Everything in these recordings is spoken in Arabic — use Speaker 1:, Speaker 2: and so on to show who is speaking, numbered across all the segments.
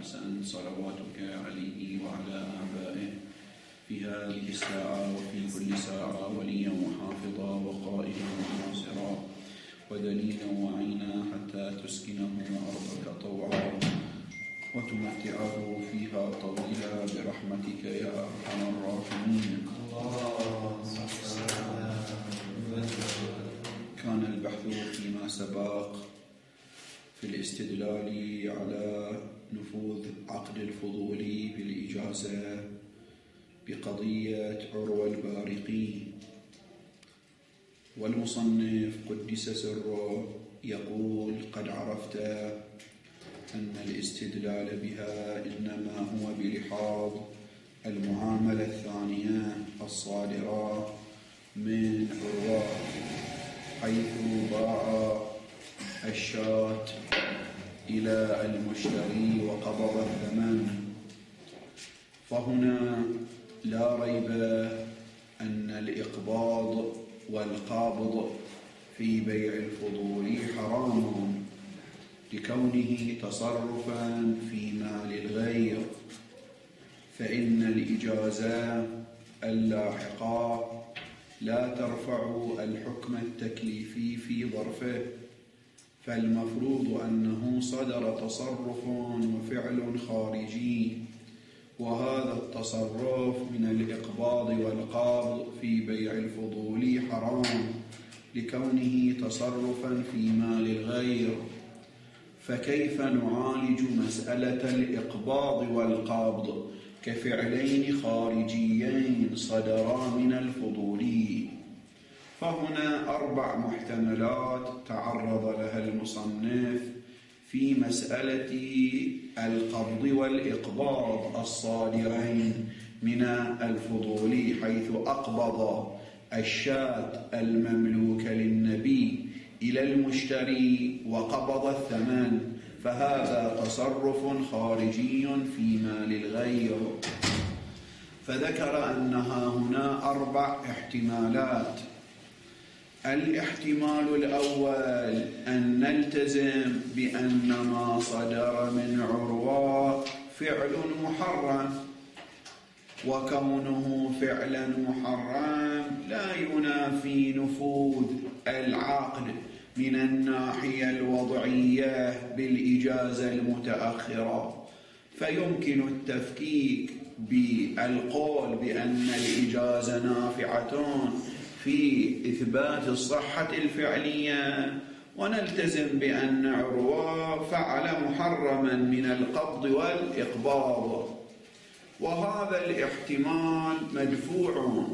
Speaker 1: أحسنت صلواتك عليه وعلى آبائه في هذه الساعة وفي كل ساعة وليا وحافظا وقائدا وناصرا ودليلا وعينا حتى تسكنه أرضك طوعا وتمتعه فيها طويلا برحمتك يا أرحم الراحمين. كان البحث فيما سبق في الاستدلال على نفوذ عقد الفضول بالإجازة بقضية عروة البارقي، والمصنف قدس سره يقول: قد عرفت أن الاستدلال بها إنما هو بلحاظ المعاملة الثانية الصادرة من عروة، حيث باع الشاة إلى المشتري وقبض الثمن. فهنا لا ريب أن الإقباض والقابض في بيع الفضول حرام لكونه تصرفا في مال الغير، فإن الإجازة اللاحقة لا ترفع الحكم التكليفي في ظرفه، فالمفروض أنه صدر تصرف وفعل خارجي، وهذا التصرف من الإقباض والقابض في بيع الفضول حرام لكونه تصرفا في مال الغير. فكيف نعالج مسألة الإقباض والقبض كفعلين خارجيين صدرا من الفضولي؟ فهنا 4 محتملات تعرض لها المصنف في مسألة القبض والإقباض الصادرين من الفضولي، حيث أقبض الشاة المملوكة للنبي إلى المشتري وقبض الثمن، فهذا تصرف خارجي في مال الغير. فذكر أنها هنا 4 احتمالات. الاحتمال الأول أن نلتزم بأن ما صدر من عروة فعل محرم، وكونه فعلا محرم لا ينافي نفوذ العقد من الناحية الوضعية بالإجازة المتأخرة، فيمكن التفكيك بالقول بأن الإجازة نافعة في إثبات الصحة الفعلية، ونلتزم بأن عروة فعل محرما من القبض والإقباض. وهذا الاحتمال مدفوع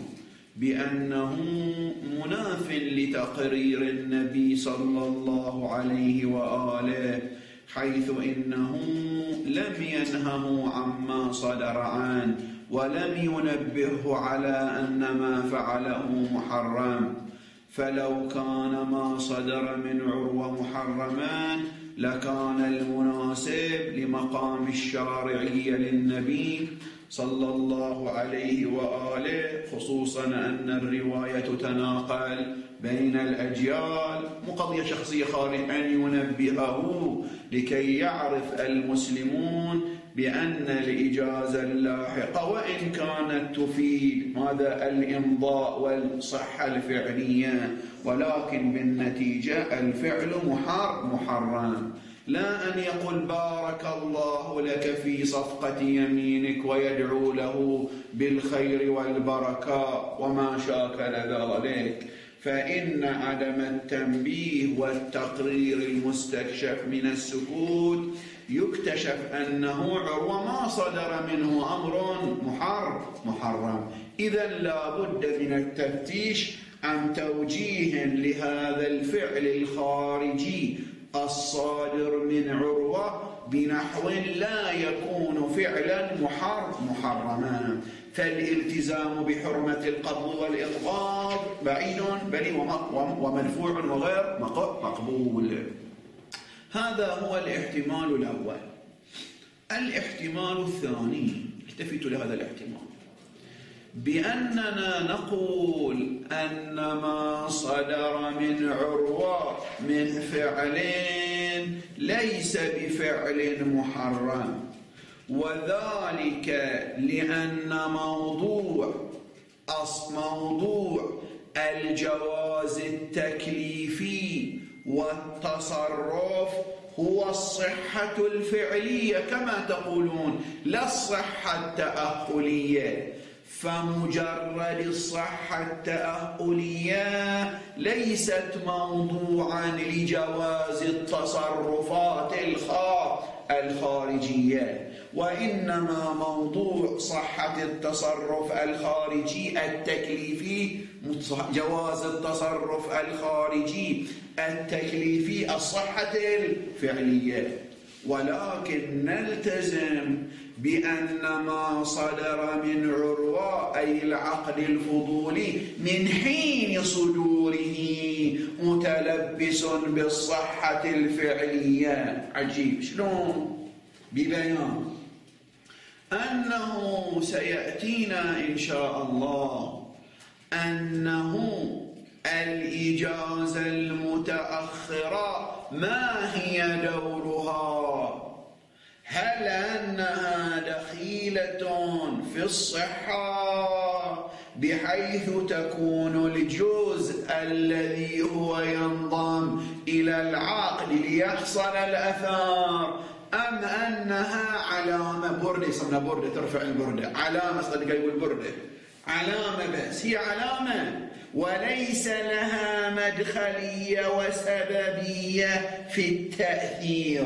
Speaker 1: بأنه مناف لتقرير النبي صلى الله عليه وآله، حيث إنه لم ينهه عما صدر عنه ولم ينبهه على أن ما فعله محرم. فلو كان ما صدر من عروة محرما لكان المناسب لمقام الشارعية للنبي صلى الله عليه وآله، خصوصا أن الرواية تتناقل بين الأجيال، مقضية شخصية خارج أن ينبهه لكي يعرف المسلمون بأن الإجازة اللاحقة وإن كانت تفيد ماذا الإمضاء والصحة الفعلية، ولكن بالنتيجة الفعل محرم. لا أن يقول بارك الله لك في صفقة يمينك ويدعو له بالخير والبركة وما شاكل ذلك، فإن عدم التنبيه والتقرير المستكشف من السكوت يكتشف أنه عروة ما صدر منه أمر محرم. إذن لا بد من التفتيش عن توجيه لهذا الفعل الخارجي الصادر من عروة بنحو لا يكون فعلا محرما، فالالتزام بحرمة القبض والإقباض بعيد بل ومدفوع وغير مقبول. هذا هو الاحتمال الأول. الاحتمال الثاني، التفتوا لهذا الاحتمال، بأننا نقول أن ما صدر من عروة من فعل ليس بفعل محرم، وذلك لأن موضوع الجواز التكليفي والتصرف هو الصحة الفعلية كما تقولون، لا الصحة التأهلية. فمجرد الصحة التأهلية ليست موضوعا لجواز التصرفات الخارجية، وإنما موضوع صحة التصرف الخارجي التكليفي، جواز التصرف الخارجي التكليفي الصحة الفعلية. ولكن نلتزم بأن ما صدر من عروة أي العقد الفضولي من حين صدوره متلبس بالصحة الفعلية. عجيب شلون؟ ببيان أنه سيأتينا إن شاء الله أنه الإجازة المتأخرة ما هي دورها؟ هل أنها دخيلة في الصحة بحيث تكون الجزء الذي هو ينضم إلى العقد ليحصل الأثار، أم أنها علامة بردة، يسمونها بردة، ترفع البردة، علامة صدق يقول بردة، علامة بس، هي علامة وليس لها مدخلية وسببية في التأثير.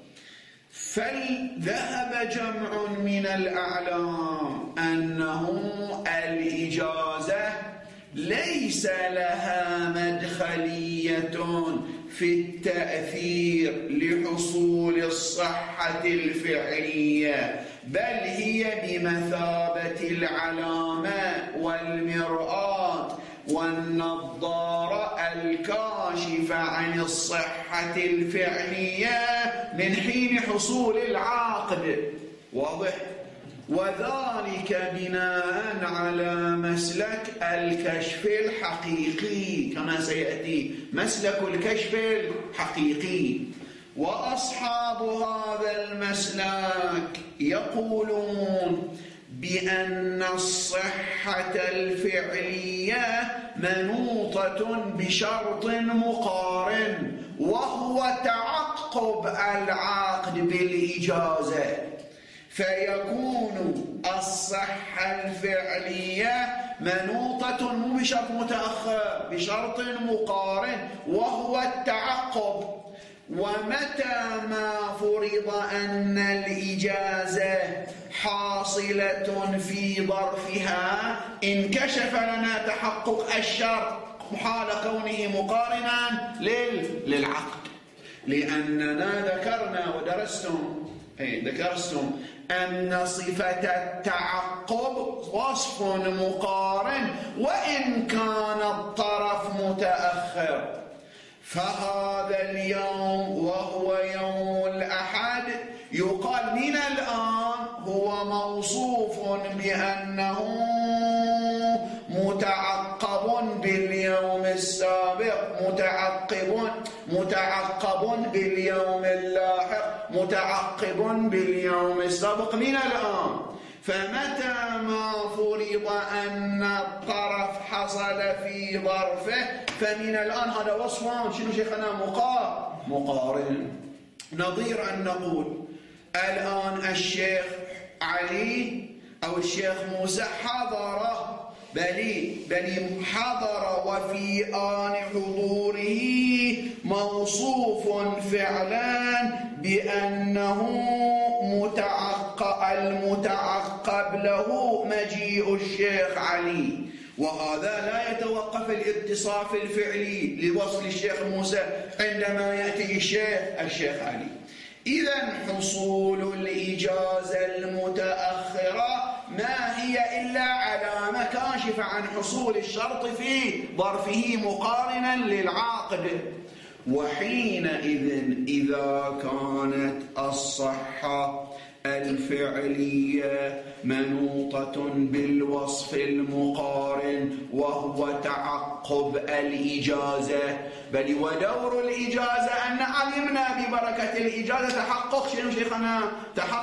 Speaker 1: فذهب جمع من الأعلام أنه الإجازة ليس لها مدخلية في التأثير لحصول الصحة الفعلية، بل هي بمثابة العلامة والمرآة والنظارة الكاشفة عن الصحة الفعلية من حين حصول العقد. واضح؟ وذلك بناء على مسلك الكشف الحقيقي كما سيأتي، مسلك الكشف الحقيقي. وأصحاب هذا المسلك يقولون بأن الصحة الفعلية منوطة بشرط مقارن، وهو تعقب العقد بالإجازة، فيكون الصحة الفعلية منوطة مو بشرط متأخر، بشرط مقارن وهو التعقب. ومتى ما فرض أن الإجازة حاصلة في ظرفها انكشف لنا تحقق الشرط حال كونه مقارنا للعقد، لأننا ذكرنا ذكرتم أن صفة التعقب وصف مقارن وإن كان الطرف متأخر. فهذا اليوم وهو يوم الأحد يقال من الآن هو موصوف بأنه متعقب باليوم السابق، متعقب باليوم اللاحق، متعقب باليوم السابق من الآن. فمتى ما فرض أن الطرف حصل في ظرفه فمن الآن هذا وصفان شنو شيخنا مقارن. نظير أن نقول الآن الشيخ علي أو الشيخ موسى حضر، بل حضر وفي آن حضوره موصوف فعلا بأنه المتعقب له مجيء الشيخ علي، وهذا لا يتوقف الاتصاف الفعلي لوصل الشيخ موسى عندما يأتي الشيخ علي. إذن حصول الإجازة المتأخرة ما هي إلا علامة كاشفة عن حصول الشرط في ظرفه مقارنا للعاقد. وحينئذ إذا كانت الصحة الفعلية منوطة بالوصف المقارن وهو تعقب الإجازة، بل ودور الإجازة أن علمنا ببركة الإجازة تحقق شنو شيخنا؟ تحقق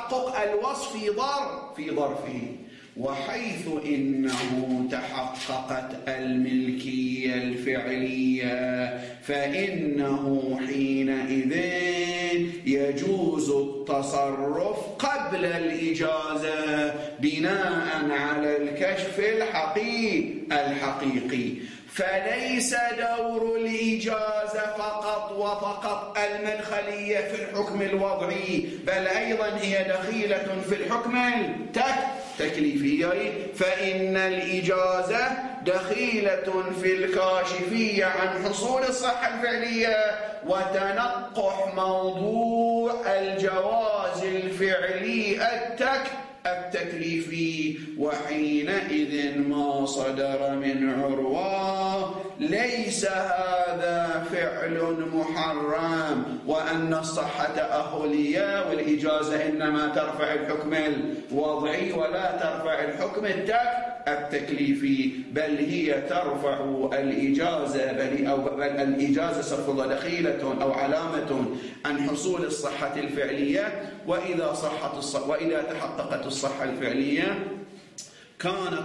Speaker 1: الوصف في ظرفه. وحيث إنه تحققت الملكية الفعلية فإنه حينئذ يجوز التصرف قبل الإجازة بناء على الكشف الحقيقي. فليس دور الإجازة فقط المدخلية في الحكم الوضعي، بل أيضا هي دخيلة في الحكم التكليفي. فإن الإجازة دخيلة في الكاشفية عن حصول الصحة الفعلية وتنقح موضوع الجواز الفعلي التكليفي. وحينئذ ما صدر من عروة ليس هذا فعل محرم، وأن الصحة تأهلية، والإجازة إنما ترفع الحكم الوضعي ولا ترفع الحكم التكليفي، بل هي ترفع الإجازة، بل الإجازة سوف دخيلة أو علامة عن حصول الصحة الفعلية. وإذا تحققت الصحة الفعلية كان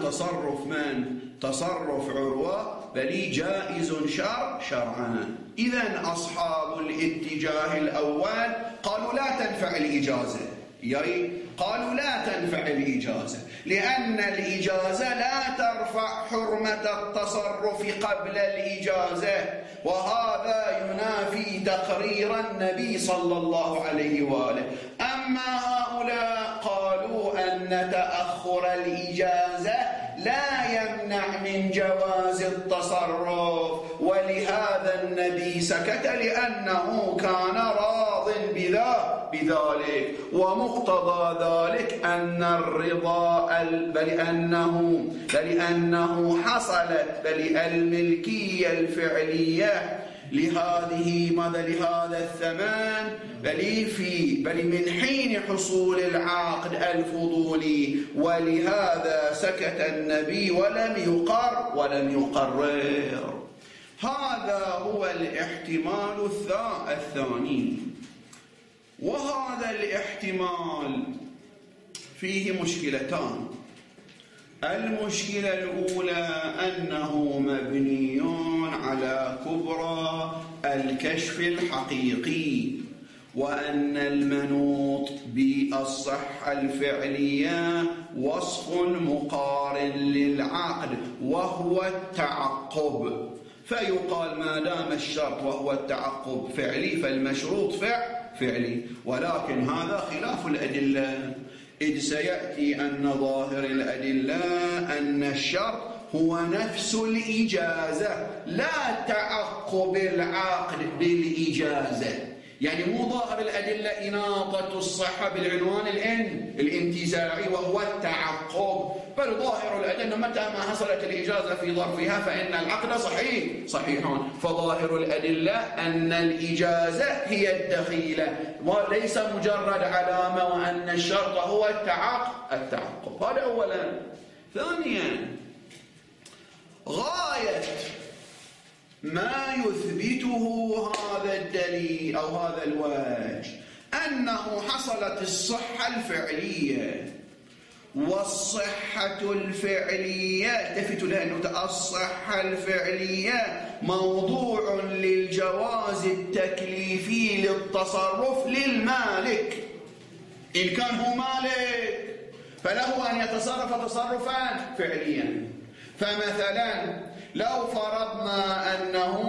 Speaker 1: تصرف عروة بل جائز شرعا. إذن أصحاب الاتجاه الأول قالوا لا تنفع الإجازة، قالوا لا تنفع الإجازة لأن الإجازة لا ترفع حرمة التصرف قبل الإجازة، وهذا ينافي تقرير النبي صلى الله عليه وآله. أما هؤلاء قالوا أن تأخر الإجازة لا يمنع من جواز التصرف، ولهذا النبي سكت لأنه كان راض بذلك. ومقتضى ذلك أن الرضا بلأنه حصلت الملكية الفعلية لهذا الثمن بل من حين حصول العقد الفضولي، ولهذا سكت النبي ولم يقرر. هذا هو الاحتمال الثاني. وهذا الاحتمال فيه مشكلتان. المشكلة الأولى أنه مبني على كبرى الكشف الحقيقي، وأن المنوط بالصحة الفعلية وصف مقارن للعقد وهو التعقب، فيقال ما دام الشرط وهو التعقب فعلي فالمشروط فعلي. ولكن هذا خلاف الأدلة، إذ سيأتي أن ظاهر الأدلة أن الشرط هو نفس الإجازة لا تعقب العقد بالإجازة. يعني مو ظاهر الأدلة إناطة الصحة بالعنوان الانتزاعي وهو التعقب، بل ظاهر الأدلة متى ما حصلت الإجازة في ظرفها فإن العقد صحيح. فظاهر الأدلة أن الإجازة هي الدخيلة وليس مجرد علامة، وأن الشرط هو التعقب. هذا أولا. ثانيا، غاية ما يثبته هذا الدليل أو هذا الوجه أنه حصلت الصحة الفعلية، والصحة الفعلية التفتوا لها أنه الصحة الفعلية موضوع للجواز التكليفي للتصرف للمالك. إن كان هو مالك فله أن يتصرف تصرفا فعليا. فمثلا لو فرضنا أنه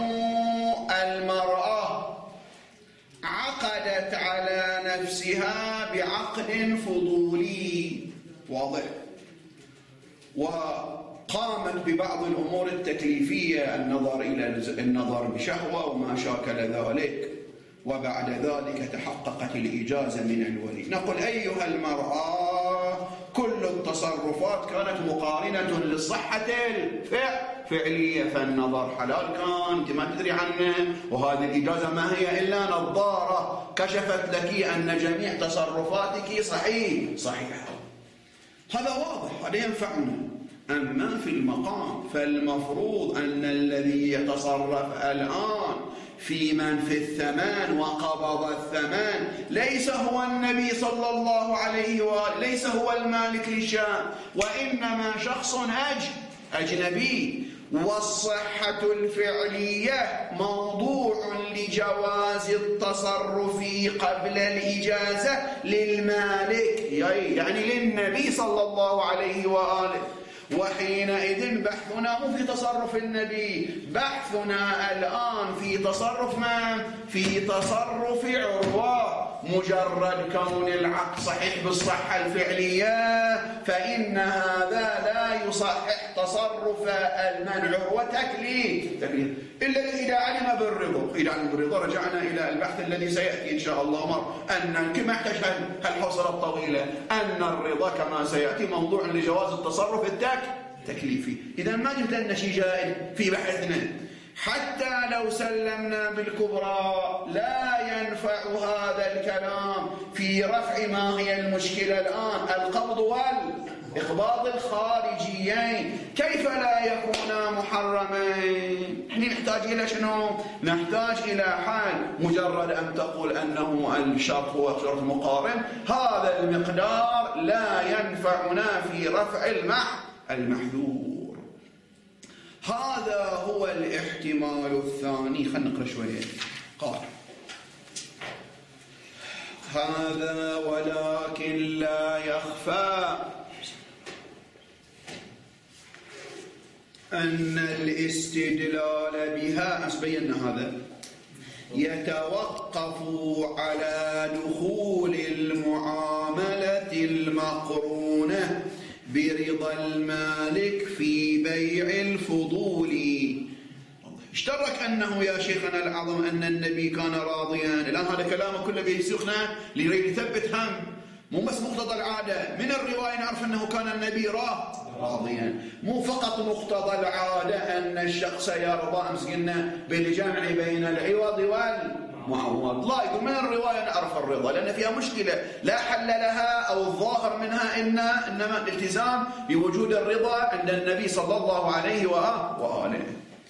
Speaker 1: المرأة عقدت على نفسها بعقد فضولي واضح، وقامت ببعض الأمور التكليفية، النظر بشهوة وما شاكل ذلك، وبعد ذلك تحققت الإجازة من الولي. نقول أيها المرأة كل التصرفات كانت مقارنة للصحة الفعلية، فالنظر حلال كان أنت ما تدري عنه، وهذه الإجازة ما هي إلا نظارة كشفت لك أن جميع تصرفاتك صحيحة. هذا واضح، هذا ينفعنا. أما في المقام فالمفروض أن الذي يتصرف الآن في من في الثمن وقبض الثمن ليس هو النبي صلى الله عليه وآله، ليس هو المالك للشام، وإنما شخص أجنبي. والصحة الفعلية موضوع لجواز التصرف قبل الإجازة للمالك، يعني للنبي صلى الله عليه وآله. وحينئذ بحثنا مو في تصرف النبي، بحثنا الآن في تصرف من؟ في تصرف عروة. مجرد كون العقد صحيح بالصحة الفعلية فإن هذا لا يصحح تصرف المن عروة تكليف، إلا إذا علم بالرضا. إذا علم بالرضا رجعنا إلى البحث الذي سيأتي إن شاء الله أن كما يحتاج هالحوصلة الطويلة أن الرضا كما سيأتي موضوع لجواز التصرف التكليفي. إذا ما جبت شيء جائز في بحثنا، حتى لو سلمنا بالكبرى لا ينفع هذا الكلام في رفع ما هي المشكلة الآن، القبض والإقباض الخارجيين. كيف لا يكونا محرمين؟ نحن نحتاج إلى شنو؟ نحتاج إلى حال. مجرد أن تقول أنه الشرط هو شرط مقارن، هذا المقدار لا ينفعنا في رفع المحذور. هذا هو الاحتمال الثاني. خلينا نقرأ شوية. قال: هذا ولكن لا يخفى أن الاستدلال بها، أسبينا هذا، يتوقف على دخول المعاملة المقرونة برضا المالك في بيع الفضول. اشترك أنه يا شيخنا العظم أن النبي كان راضيا. الآن هذا كلامه كله بيسوقنا ليريد يثبت هم، مو بس مقتضى العادة. من الرواية نعرف أنه كان النبي راضيا، مو فقط مقتضى العادة أن الشخص يرضى. أمس قلنا بالجمع بين العوض والمعوض، لا، يقول من الرواية نعرف الرضا، لأن فيها مشكلة لا حل لها، أو الظاهر منها إنما الالتزام بوجود الرضا عند النبي صلى الله عليه وآله.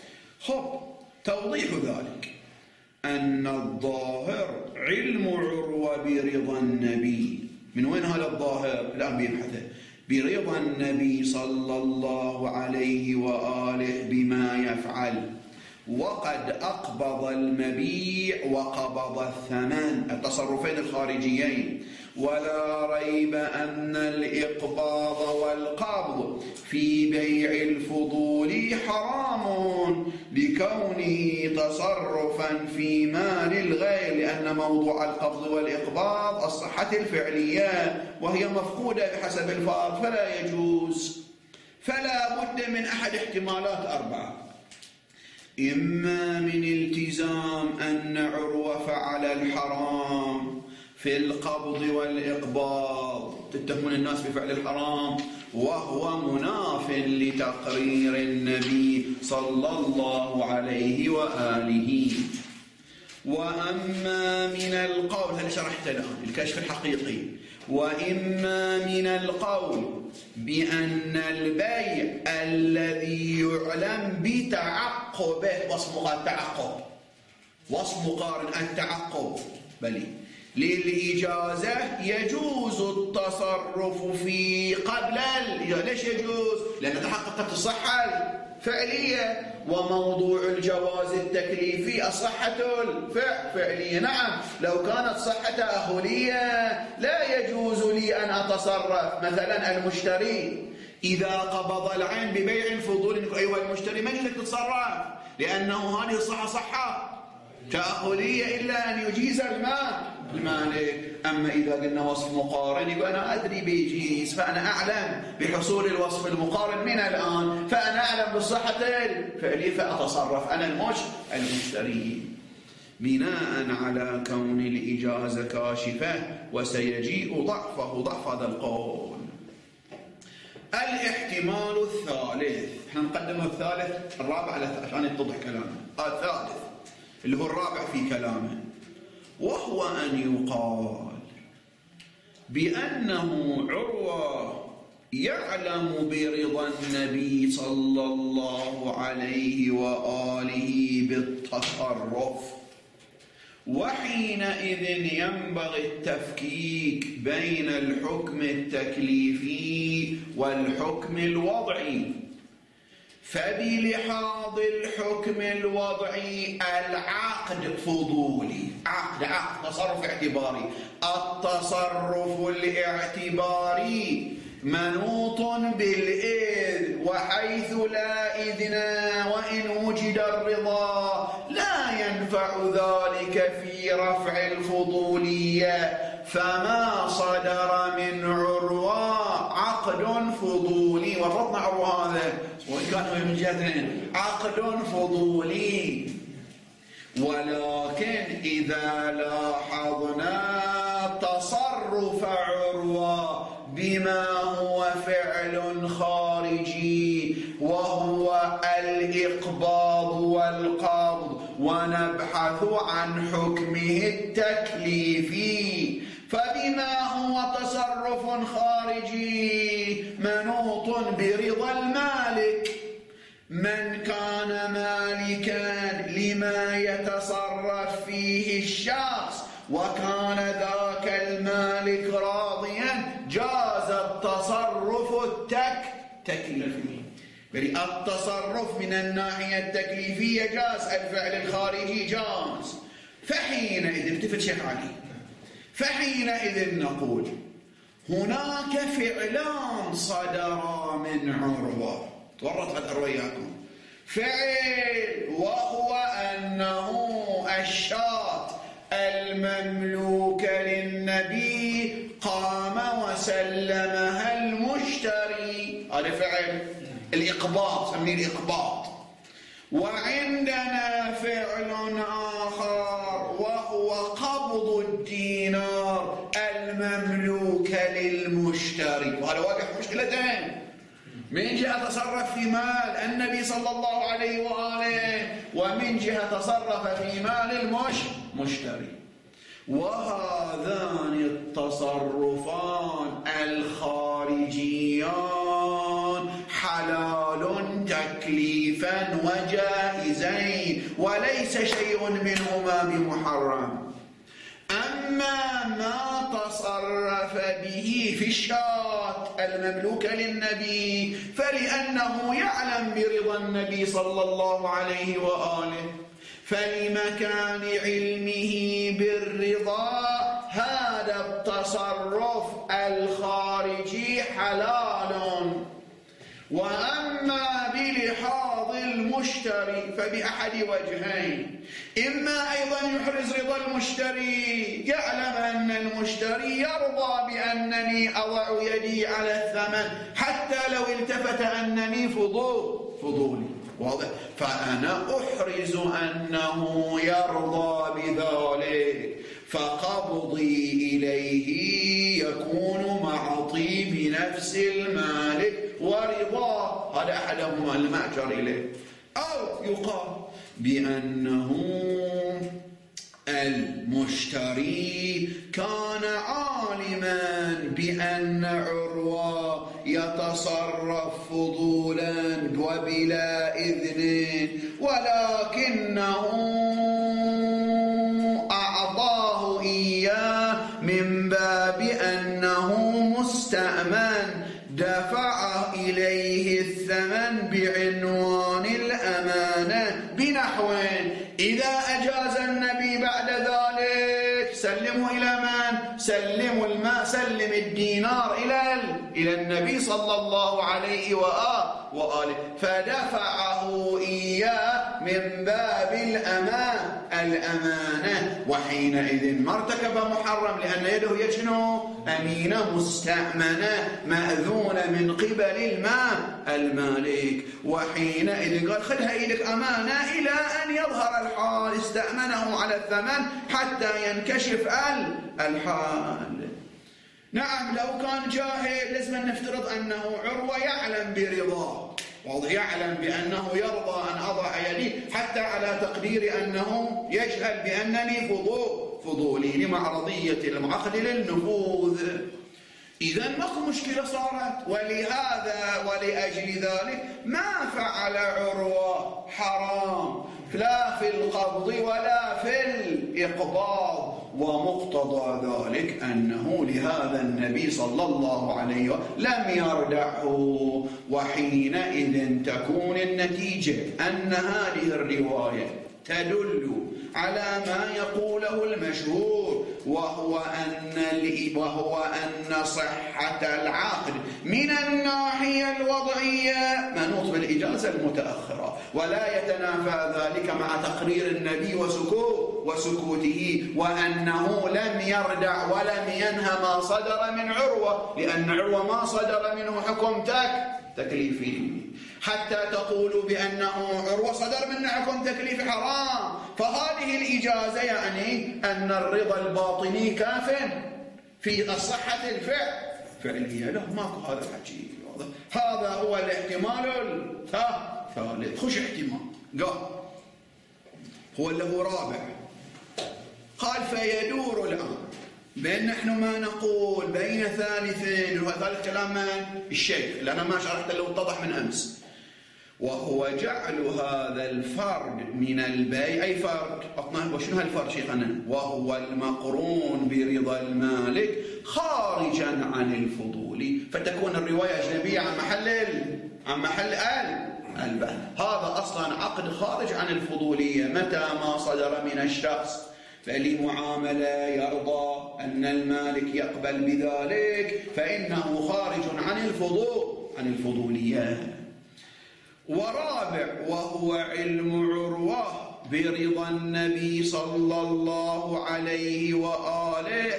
Speaker 1: توضيح ذلك أن الظاهر علم عروة برضا النبي. من وين هذا الظاهر؟ الآن بيبحثه. برضا النبي صلى الله عليه وآله بما يفعل، وقد أقبض المبيع وقبض الثمن، التصرفين الخارجيين. ولا ريب أن الإقباض والقبض في بيع الفضول حرام لكونه تصرفا في مال الغير، لأن موضوع القبض والإقباض الصحة الفعلية وهي مفقودة بحسب الفارق، فلا يجوز. فلا بد من أحد احتمالات أربعة: إما من التزام أن عروة فعل الحرام في القبض والإقباض، تتهمون الناس بفعل الحرام وهو مناف لتقرير النبي صلى الله عليه وآله. وأما من القول، هذا شرحته الآن الكشف الحقيقي. وإما من القول بأن البيع الذي يعلم بتعقبه، واسمه التعقب، واسم مقارن التعقب، بل للإجازة يجوز التصرف في قبل الإجازة. ليش يجوز؟ لأن تحققت الصحة الفعلية، وموضوع الجواز التكليفي الصحة الفعلية. نعم، لو كانت صحة تأهلية لا يجوز لي أن أتصرف. مثلا المشتري إذا قبض العين ببيع الفضول، أيها المشتري ما يجوز تتصرف، لأنه هذه الصحة صحة تأهلية إلا أن يجيز المالك. أما إذا قلنا وصف مقارن، يقول أنا أدري بيجيز، فأنا أعلم بحصول الوصف المقارن من الآن، فأنا أعلم بالصحة الفعلية فأتصرف أنا المشتري، بناء على كون الإجازة كاشفة. وسيجيء ضعف هذا القول. الاحتمال الثالث، احنا نقدم الثالث، الرابع عشان يتضح كلامه. الثالث اللي هو الرابع في كلامه، وهو أن يقال بأنه عروة يعلم برضا النبي صلى الله عليه وآله بالتصرف وحينئذ ينبغي التفكيك بين الحكم التكليفي والحكم الوضعي. فبلحاظ الحكم الوضعي العقد فضولي، عقد تصرف اعتباري. التصرف الاعتباري منوط بالإذن، وحيث لا إذن وإن وجد الرضا لا ينفع ذلك في رفع الفضولية. فما صدر من عروة عقد فضولي، ورطنا عروة هذا وإن كان من جهتين عقد فضولي. ولكن إذا لاحظنا تصرف عروة بما هو فعل خارجي وهو الإقباض والقبض، ونبحث عن حكمه التكليفي، فبما هو تصرف خارجي منوط برضا المالك. من كان مالكا لما يتصرف فيه الشخص وكان ذاك المالك راضيا جاز التصرف التكليفي. التصرف من الناحية التكليفية جاز، الفعل الخارجي جاز. فحينئذ التفت شيخ علي، فحينئذ نقول هناك فعلان صدرا من عروة، تورط هذا وياكم. فعل وهو أنه الشاة المملوكة للنبي قام وسلمها المشتري، هذا فعل الإقباض، سميه الإقباض. وعندنا فعل آخر وهو قبض الدينار المملوكة للمشتري، وهذا واقع مشكلتين: من جهة تصرف في مال النبي صلى الله عليه وآله، ومن جهة تصرف في مال المشتري. وهذان التصرفان الخارجيان حلال تكليفا وجائزين، وليس شيء منهما بمحرم. أما ما تصرف به في الشاة المملوكة للنبي فلأنه يعلم برضا النبي صلى الله عليه وآله، فلمكان علمه بالرضا هذا التصرف الخارجي حلال. وأما بلحاظ المشتري فبأحد وجهين: إما أيضا يحرز رضا المشتري، يعلم أن المشتري يرضى بأنني أضع يدي على الثمن حتى لو التفت أنني فضولي، واضح؟ فأنا أحرز أنه يرضى بذلك، فقبضي إليه يكون مع طيب نفس المالك ورضاه، هذا أحدهما المأجر إليه. أو يقال بأنه المشتري كان عالما بأن عروة يتصرف فضولا وبلا إذن، ولكنه أعطاه إياه من باب أنه مستأمن، دفع إليه الثمن بعنوان الأمانة بنحو: إذا أجاز النبي بعد ذلك سلموا إلى من؟ سلم الدينار إلى النبي صلى الله عليه وآله، فدفعه إياه من باب الأمانة، وحينئذ ما ارتكب محرم، لأن يده يجنو أمينة مستأمنة مأذونة من قبل المالك. وحينئذ قال: خذها إليك أمانة إلى أن يظهر الحال، استأمنه على الثمن حتى ينكشف الحال. نعم، لو كان جاهل لازم نفترض أنه عروة يعلم برضاه، واضح، يعلم بأنه يرضى أن أضع يدي، حتى على تقدير أنه يجهل بأنني فضولي لمعرضية العقد للنفوذ. إذا ماكو مشكلة صارت. ولهذا ولأجل ذلك ما فعل عروة حرام لا في القبض ولا في الإقباض. ومقتضى ذلك أنه لهذا النبي صلى الله عليه وسلم لم يردعه. وحينئذ تكون النتيجة أن هذه الرواية تدل على ما يقوله المشهور، وهو أن صحة العقد من الناحية الوضعية منوط بالإجازة المتأخرة، ولا يتنافى ذلك مع تقرير النبي وسكوته، وأنه لم يردع ولم ينهى ما صدر من عروة، لأن عروة ما صدر منه حكم تكليفي، حتى تقولوا بأنه عروة صدر منه حكم تكليفي حرام. فهذه الإجازة يعني أن الرضا الباطني كاف في الصحة الفعلية. لا، ماكو هذا الحكي. هذا هو الاحتمال الثالث. خش احتمال قال هو اللي هو رابع. قال فيدور الآن بين نحن ما نقول بين ثالثين، وثالث كلام من الشيخ اللي أنا ما شرحت اللي اتضح من أمس، وهو جعل هذا الفرد من البيع. أي فرد؟ وشنو هالفرد شيخنا؟ وهو المقرون برضا المالك خارجا عن الفضول، فتكون الرواية أجنبية عن محل البحث. هذا أصلا عقد خارج عن الفضولية. متى ما صدر من الشخص فلمعاملة يرضى أن المالك يقبل بذلك فإنه خارج عن الفضولية. ورابع وهو علم عروة برضا النبي صلى الله عليه وآله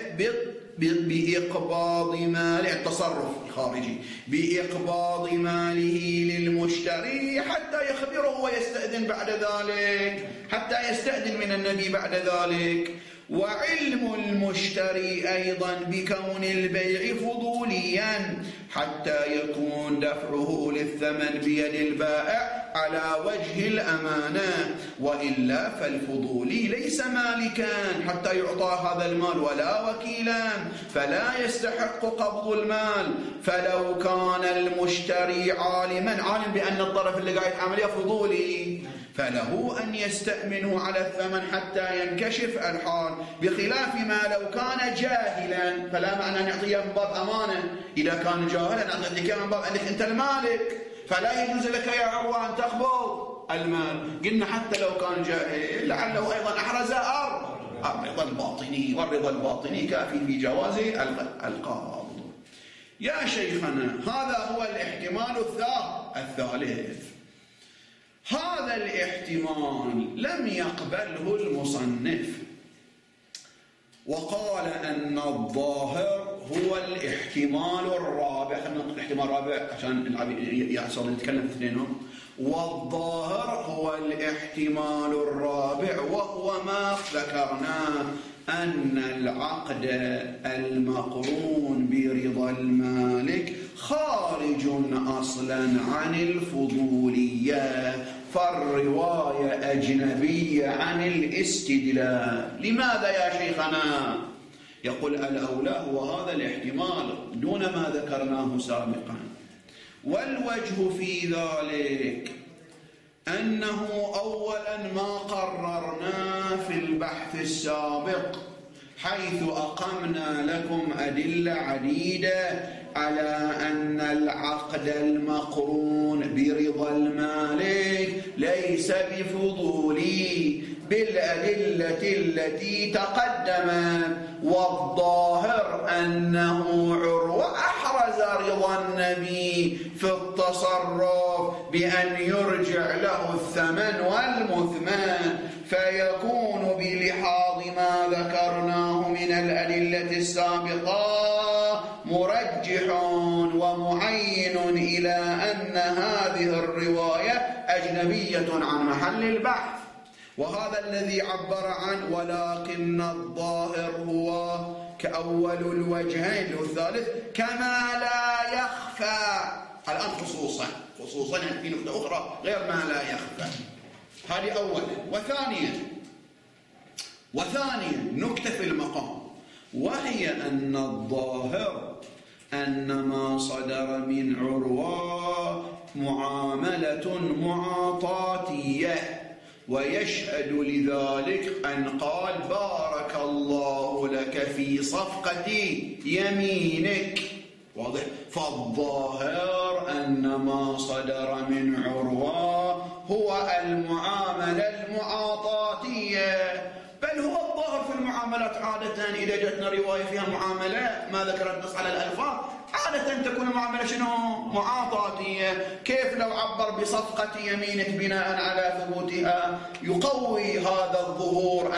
Speaker 1: بإقباض ماله، التصرف الخارجي، بإقباض ماله للمشتري حتى يخبره ويستأذن بعد ذلك، حتى يستأذن من النبي بعد ذلك. وعلم المشتري أيضا بكون البيع فضوليا حتى يكون دفعه للثمن بيد البائع على وجه الأمانة، وإلا فالفضولي ليس مالكا حتى يعطى هذا المال ولا وكيلا، فلا يستحق قبض المال. فلو كان المشتري عالم بأن الطرف اللي قاعد يتعامل فضولي فله أن يستأمنه على الثمن حتى ينكشف الحال، بخلاف ما لو كان جاهلا فلا معنى أن يعطيه من باب أمانة. إذا كان جاهلا أعطيك من باب أنك أنت المالك، فلا يجوز لك يا عروة أن تقبض المال. قلنا حتى لو كان جاهل لعله أيضا أحرز الرضا الباطني، والرضا الباطني كافي في جواز القبض. يا شيخنا هذا هو الاحتمال الثالث. هذا الاحتمال لم يقبله المصنف، وقال أن الظاهر هو الاحتمال الرابع. خلينا نقول الاحتمال الرابع عشان يحصل نتكلم في اثنينهم. والظاهر هو الاحتمال الرابع، وهو ما ذكرناه أن العقد المقرون برضا المالك خارج أصلا عن الفضولية، فالرواية أجنبية عن الاستدلال. لماذا يا شيخنا؟ يقول الأولى هو هذا الاحتمال دون ما ذكرناه سابقا. والوجه في ذلك أنه أولا ما قررنا في البحث السابق حيث أقمنا لكم أدلة عديدة على أن العقد المقرون برضا المالك ليس بفضولي بالأدلة التي تقدمت. والظاهر أنه عروة أحرز رضا النبي في التصرف بأن يرجع له الثمن والمثمن، فيكون بلحاظ ما ذكرناه من الأدلة السابقة مرجح ومعين إلى أن هذه الرواية أجنبية عن محل البحث. وهذا الذي عبر عنه ولكن الظاهر هو كأول الوجهين والثالث كما لا يخفى. الآن خصوصا في نقطة أخرى غير ما لا يخفى. هذه أولا. وثانيا نكتة في المقام، وهي أن الظاهر أن ما صدر من عروة معاملة معاطاتية، ويشهد لذلك أن قال بارك الله لك في صفقة يمينك. واضح؟ فالظاهر أن ما صدر من عروة هو المعاملة المعاطاتية، بل هو الظاهر في المعاملات عادة إذا جتنا رواية فيها معاملة ما ذكرت نص على الألفاظ عادة تكون المعاملة شنو؟ معاطاتية. كيف لو عبر بصفقة يمينك بناء على ثبوتها يقوي هذا الظهور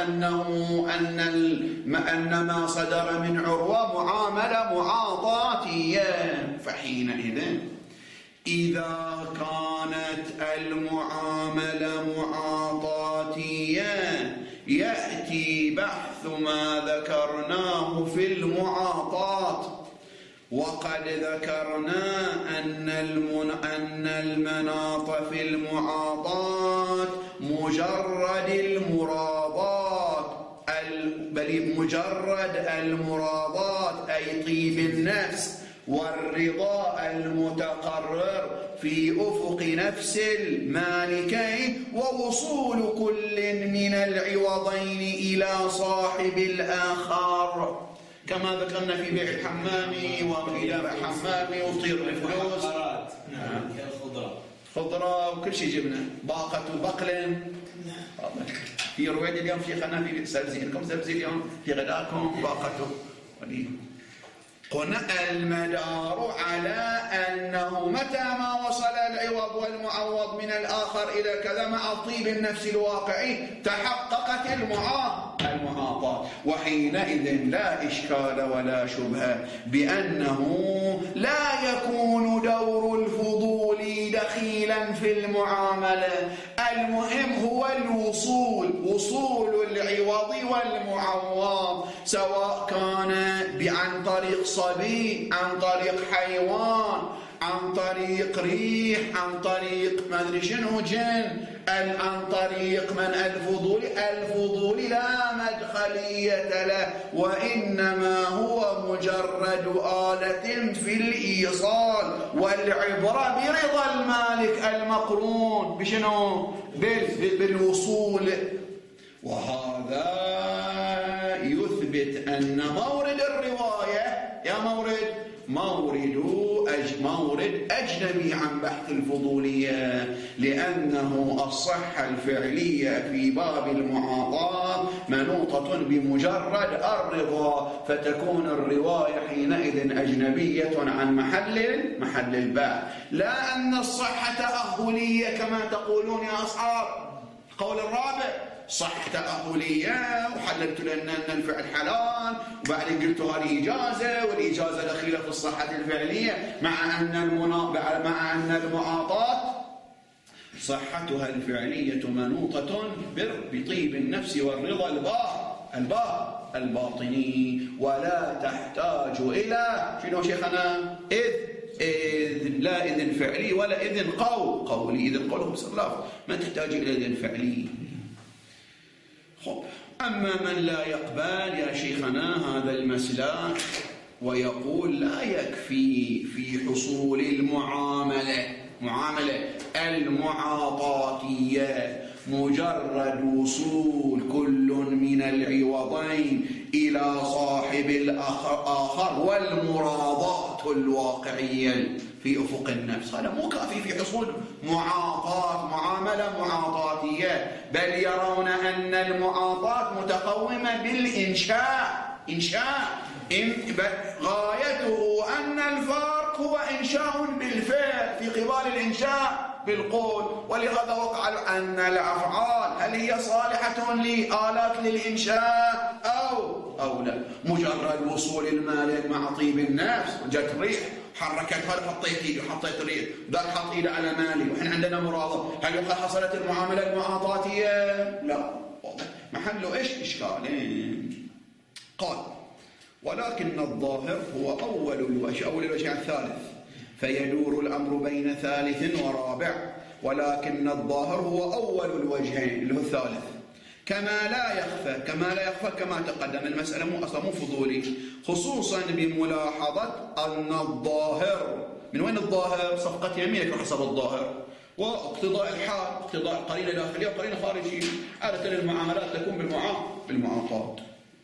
Speaker 1: أن ما صدر من عروة معاملة معاطاتية. فحينئذ إذا كانت المعاملة معاطاتية يأتي بحث ما ذكرناه في المعاطات. وقد ذكرنا أن المناط في المعاطات مجرد المرادات، بل مجرد المرادات أي طيب النفس والرضا المتقرر في أفق نفس المالكين، ووصول كل من العوضين إلى صاحب الآخر، كما ذكرنا في بيع الحمام وإلى حمام وطير الفلوس. خضرة وكل شيء جبنا، باقة وبقل. في رويد اليوم شيخنا في سبزينكم سبزي اليوم في غداكم باقته. قلنا المدار على أنه متى ما وصل العوض والمعوض من الآخر إلى كذا مع طيب النفس الواقعي تحققت المعاطاة، وحينئذ لا إشكال ولا شبهة بأنه لا يكون دور الفضول دخيلا في المعاملة. المهم هو وصول العوض والمعوض، سواء كان عن طريق صبي، عن طريق حيوان، عن طريق ريح، عن طريق ما ادري شنو جن، عن طريق من الفضول لا مدخلية له، وإنما هو مجرد آلة في الإيصال، والعبرة برضا المالك المقرون بشنو؟ بالوصول. وهذا يثبت أن مورد الرواية مورد أجنبي عن بحث الفضولية، لأنه الصحة الفعلية في باب المعاطاة منوطة بمجرد الرضا، فتكون الرواية حينئذ أجنبية عن محل البحث، لا أن الصحة تأهلية كما تقولون يا أصحاب. القول الرابع صح تأهلية، وحللت لنا أن الفعل حلال، وبعدين قلت هذه إجازة، والإجازة دخيلة في الصحة الفعلية، مع أن المعاطاة صحتها الفعلية منوطة بطيب النفس والرضا الباطني، ولا تحتاج إلى شنو شيخنا؟ لا إذن فعلي ولا إذن قولي. إذن قوله بصلاف ما تحتاج إلى إذن فعلي. أما من لا يقبل يا شيخنا هذا المسلك ويقول لا يكفي في حصول المعاملة المعاطاتية مجرد وصول كل من العوضين إلى صاحب الآخر والمراضات الواقعية في أفق النفس، هذا مو كافي في حصول معاملة معاطاتية، بل يرون أن المعاطاة متقومة بالإنشاء. غايته أن الفرق هو إنشاء بالفعل في قبال الإنشاء بالقول، ولهذا وقع أن الأفعال هل هي صالحة لآلات للإنشاء أو لا. مجرد وصول المال مع طيب النفس، جت ريح حركتها، حطيت ايدي وحطيت ريح، ذاك حط ايده على مالي، واحنا عندنا مراضة، هل يقال حصلت المعاملة المعاطاتية؟ لا، محله ايش؟ إشكالين. قال ولكن الظاهر هو أول الوجه الثالث، فيدور الأمر بين ثالث ورابع، ولكن الظاهر هو أول الوجهين اللي هو الثالث، كما لا يخفى كما تقدم. المسألة مو أصلا مو فضولي، خصوصا بملاحظة أن الظاهر، من وين الظاهر؟ صفقة يمينك حسب الظاهر، واقتضاء الحال، اقتضاء قرينة داخلية وقرينة خارجية. عادة المعاملات تكون بالمعاطات.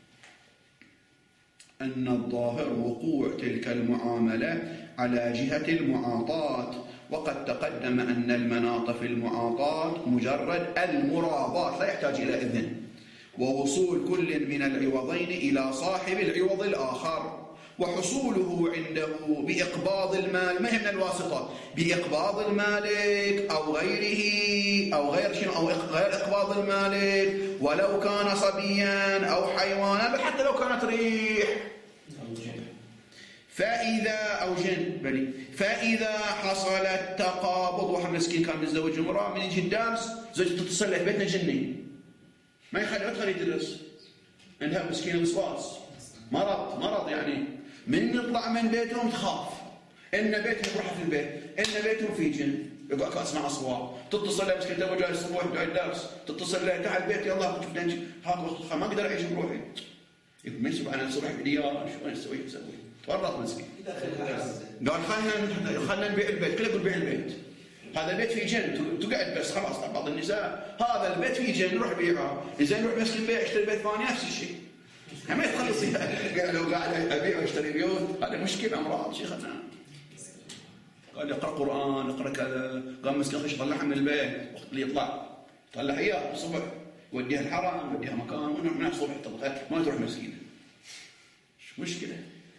Speaker 1: أن الظاهر وقوع تلك المعاملة على جهة المعاطات، وقد تقدم أن المناط في المعاطات مجرد المراباط، لا يحتاج إلى إذن، ووصول كل من العوضين إلى صاحب العوض الآخر، وحصوله عنده بإقباض المال، ما هي من الواسطة، بإقباض المالك أو غيره أو غير شنو، أو غير إقباض المالك، ولو كان صبيا أو حيوانا، بل حتى لو كانت ريح، فإذا حصل التقابض. واحد مسكين كان متزوج امرأة، من يجي الدرس زوجته تتصل له بيتنا جني، ما يخلي يدرس، عندها مسكينة وسواس، مرض يعني، من يطلع من بيتهم تخاف ان بيتهم يروح في البيت، ان بيتهم في جن، يقعد اسمع اصوات، تتصل له مسكين تو جاي الصبح بتاع الدرس، تتصل له تعال البيت يلا شوف لنج، هذا وقت ما اقدر اعيش بروحي، يقول من يسوي انا الصبح بديار شو اسوي تورط مسكين. قال خلينا نبيع البيت، كله يقول بيع البيت، هذا البيت فيه جن، تقعد بس خلاص. بعض النساء هذا البيت فيه جن نروح بيعه، زين نروح بس البيع اشتري بيت ثاني نفس الشيء، ما يتخلص. لو قاعد ابيع واشتري بيوت هذا مشكله، امراض شيخنا. قال اقرا قران، اقرا كذا، قام مسكين خش طلعها من البيت وقت اللي يطلع، طلع اياه الصبح يوديها الحرم، يوديها مكان، ونروح الصبح تطلع ما تروح مسكينه. مشكله،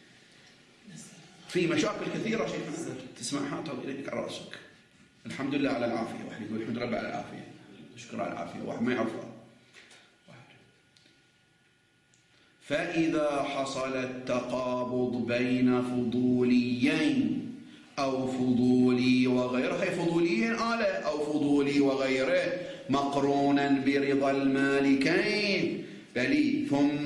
Speaker 1: في مشاكل كثيره شيخنا تسمعها طول لك على راسك. الحمد لله على العافيه، واحد يقول الحمد لله على العافيه، اشكر على العافيه، واحد ما يعرفها. فإذا حصل التقابض بين فضوليين أو فضولي وغيره، هي فضوليين آلة أو فضولي وغيره، مقرونا برضا المالكين، بل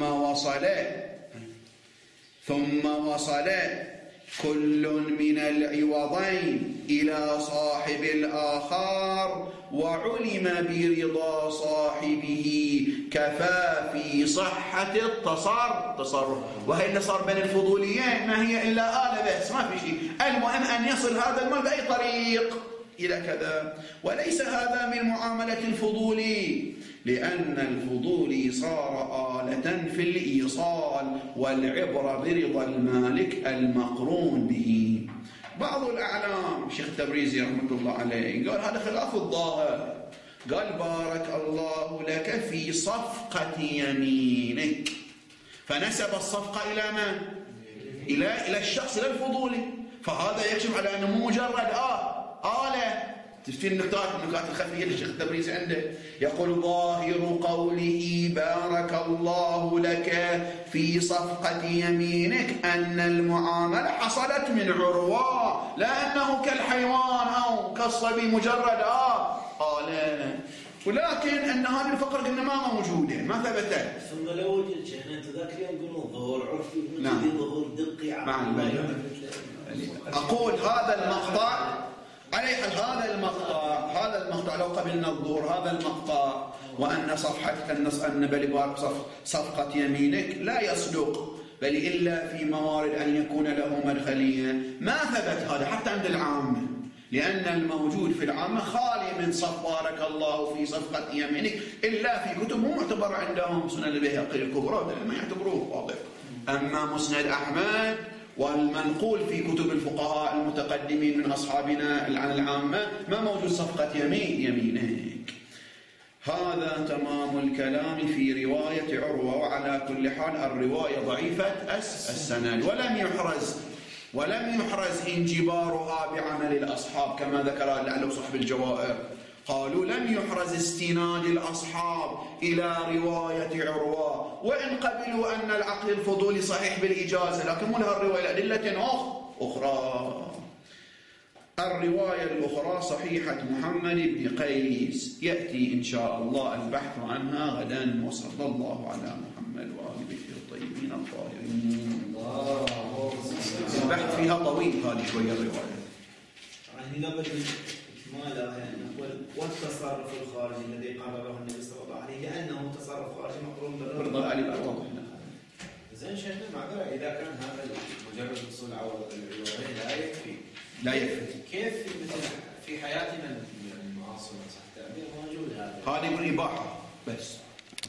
Speaker 1: ثم وصل كل من العوضين إلى صاحب الآخر، وعلم برضا صاحبه، كفى في صحة التصرف. وهي اللي صار بين الفضوليين ما هي إلا آلة بس، ما في شيء، المهم أن يصل هذا المال بأي طريق إلى كذا. وليس هذا من معاملة الفضولي، لأن الفضولي صار آلة في الإيصال، والعبرة برضا المالك المقرون به. بعض الأعلام الشيخ التبريزي رحمة الله عليه قال هذا خلاف الظاهر، قال بارك الله لك في صفقة يمينك، فنسب الصفقة إلى من؟ إلى الشخص، إلى الفضولي، فهذا يكشف على أنه مو مجرد آلة. تفتين النكات الخفية للشيخ التبريزي عنده، يقول ظاهر قوله بارك الله لك في صفقة يمينك أن المعاملة حصلت من عروة، لا أنه كالحيوان أو كالصبي مجرد آلة، ولكن أن هذه الفقرة قلنا ما موجودة، ما ثبتت.
Speaker 2: ثم لو وجد شيخنا أنت ذاك اليوم يقولون ظهور عرفي، نعم، ظهور دقي،
Speaker 1: أقول هذا المقطع عليه هذا المقطع لو قبلنا الظهور هذا المقطع، وأن صفحتك أن بل صفقة يمينك لا يصدق، بل إلا في موارد أن يكون له مدخلية، ما ثبت هذا حتى عند العامة، لأن الموجود في العامة خالي من صف بارك الله في صفقة يمينك، إلا في كتب مو معتبر عندهم، سنن البيهقي الكبرى ما يعتبروه واضح. أما مسند أحمد والمنقول في كتب الفقهاء المتقدمين من أصحابنا عن العامة ما موجود صفقة يمينك. هذا تمام الكلام في رواية عروة. وعلى كل حال الرواية ضعيفة السند، ولم يحرز انجبارها بعمل الأصحاب كما ذكر لعله صاحب الجوائر، قالوا لم يحرز استناد الأصحاب إلى رواية عروة، وإن قبلوا أن العقل الفضولي صحيح بالإجازة، لكن مو لها الرواية لأدلة أخرى. الرواية الأخرى صحيحة محمد بن قيس، يأتي إن شاء الله البحث عنها غدا، وصلى الله على محمد وآل بيته الطيبين الطاهرين. البحث فيها طويل هذه شوية الرواية.
Speaker 2: ما لا نقول والتصرف الخارجي الذي قرره النبي صلى الله عليه وسلم لأنه تصرف خارجي مقرون بالرضا.
Speaker 1: علي واضح.
Speaker 2: زين شيخنا معذرة إذا كان
Speaker 3: يعوض العوضين لا يكفي.
Speaker 1: لا يكفي.
Speaker 3: كيف في حياتنا المعاصرة صح التعبير موجود هذا؟
Speaker 1: هذه يقول إباحة بس.